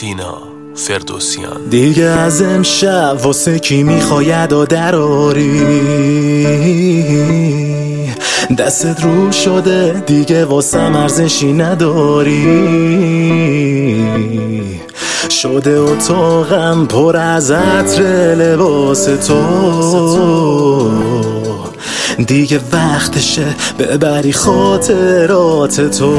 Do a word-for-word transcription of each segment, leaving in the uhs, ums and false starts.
سینا فردوسیان. دیگه از امشب واسه کی میخوای ادا دراری؟ دستت رو شده دیگه واسه ارزشی نداری. شده اتاقم پر از عطر لباس تو، دیگه وقتشه ببری خاطرات تو.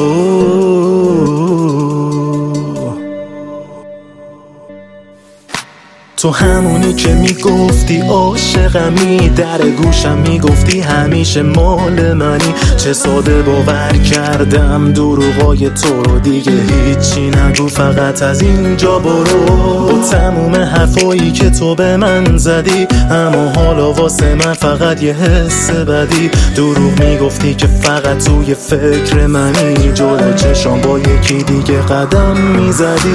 تو همونی که میگفتی عاشقمی، در گوشم میگفتی همیشه مال منی. چه ساده باور کردم دروغای تو رو، دیگه هیچی نگو فقط از اینجا برو. با تموم حرفایی که تو به من زدی، اما حالا واسه من فقط یه حس بدی. دروغ میگفتی که فقط توی فکر منی، جلو چشام با یکی دیگه قدم میزدی.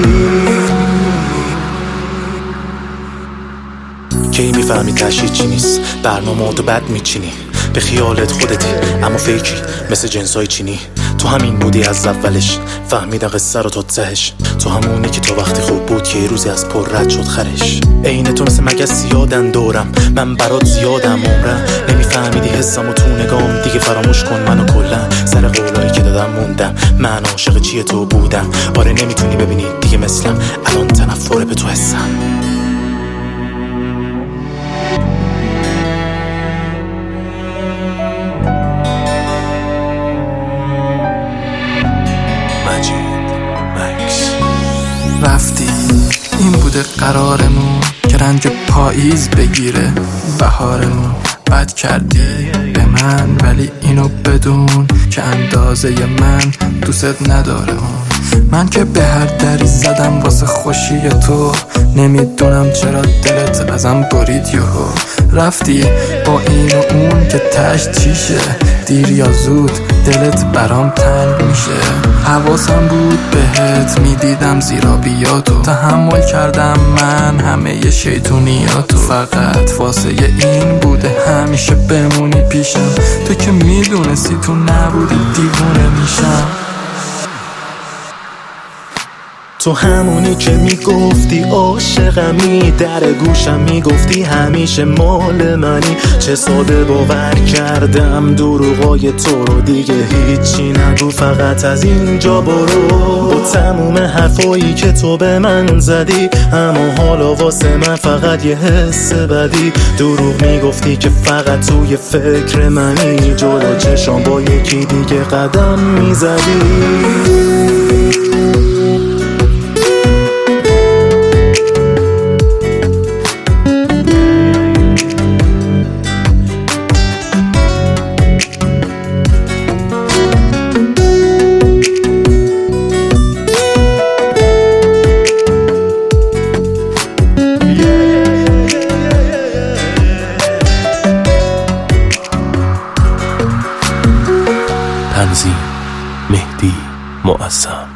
کی میفهمی تشهید چی نیست؟ برنامه تو بد میچینی، به خیالت خودتی اما فیکی مثل جنسای چینی. تو همین بودی از اولش، فهمیدم قصه رو تا تهش. تو همونی که تو وقتی خوب بود که یه روزی از پر رد شد خرش. عین تو مثل مگس زیادن دورم، من برات زیادم عمرم. نمیفهمیدی حسم و تو نگام، دیگه فراموش کن منو کلن. سر قولایی که دادم موندم، من عاشق چیه تو بودم. آره نمیتونی ببینی دیگه مثلم، الان تنفر به تو حسم. رفتی این بوده قرارمون که رنج پاییز بگیره بهارمون. بد کردی به من ولی اینو بدون که اندازه من دوست نداره اون. من که به هر دری زدم واسه خوشی تو، نمیدونم چرا دلت ازم برید یهو. رفتی با این و اون که تشت چیشه، دیر یا زود دلت برام تنگ میشه. حواسم بود بهت میدیدم زیرابیاتو، تحمل کردم من همه ی شیطونیاتو. فقط واسه این بوده همیشه بمونی پیشم، تو که میدونستی تو نبودی دیوونه میشم. تو همونی که میگفتی عاشقمی، در گوشم میگفتی همیشه مال منی. چه ساده باور کردم دروغای تو رو، دیگه هیچی نگو فقط از اینجا برو. با تموم حرفایی که تو به من زدی، اما حالا واسه من فقط یه حس بدی. دروغ میگفتی که فقط توی فکر منی، جلو چشام با یکی دیگه قدم میزدی. تنظیم مهدی معظم.